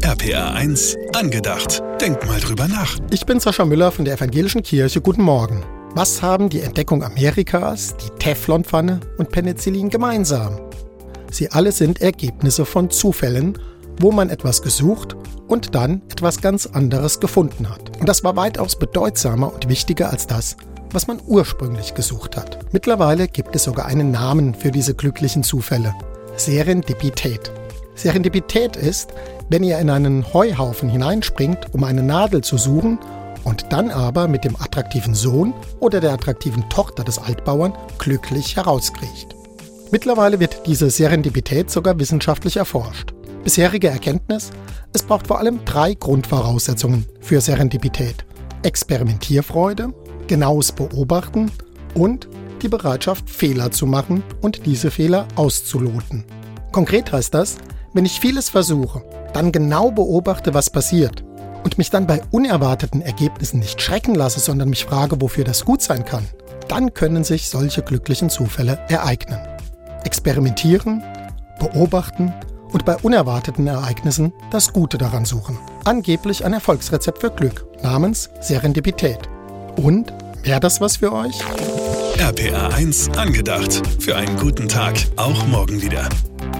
RPR 1 angedacht. Denk mal drüber nach. Ich bin Sascha Müller von der Evangelischen Kirche. Guten Morgen. Was haben die Entdeckung Amerikas, die Teflonpfanne und Penicillin gemeinsam? Sie alle sind Ergebnisse von Zufällen, wo man etwas gesucht und dann etwas ganz anderes gefunden hat. Und das war weitaus bedeutsamer und wichtiger als das, was man ursprünglich gesucht hat. Mittlerweile gibt es sogar einen Namen für diese glücklichen Zufälle: Serendipität. Serendipität ist, wenn ihr in einen Heuhaufen hineinspringt, um eine Nadel zu suchen und dann aber mit dem attraktiven Sohn oder der attraktiven Tochter des Altbauern glücklich herauskriegt. Mittlerweile wird diese Serendipität sogar wissenschaftlich erforscht. Bisherige Erkenntnis: Es braucht vor allem 3 Grundvoraussetzungen für Serendipität: Experimentierfreude, genaues Beobachten und die Bereitschaft, Fehler zu machen und diese Fehler auszuloten. Konkret heißt das, wenn ich vieles versuche, dann genau beobachte, was passiert und mich dann bei unerwarteten Ergebnissen nicht schrecken lasse, sondern mich frage, wofür das gut sein kann, dann können sich solche glücklichen Zufälle ereignen. Experimentieren, beobachten und bei unerwarteten Ereignissen das Gute daran suchen. Angeblich ein Erfolgsrezept für Glück namens Serendipität. Und, wäre das was für euch? RPR 1 angedacht. Für einen guten Tag, auch morgen wieder.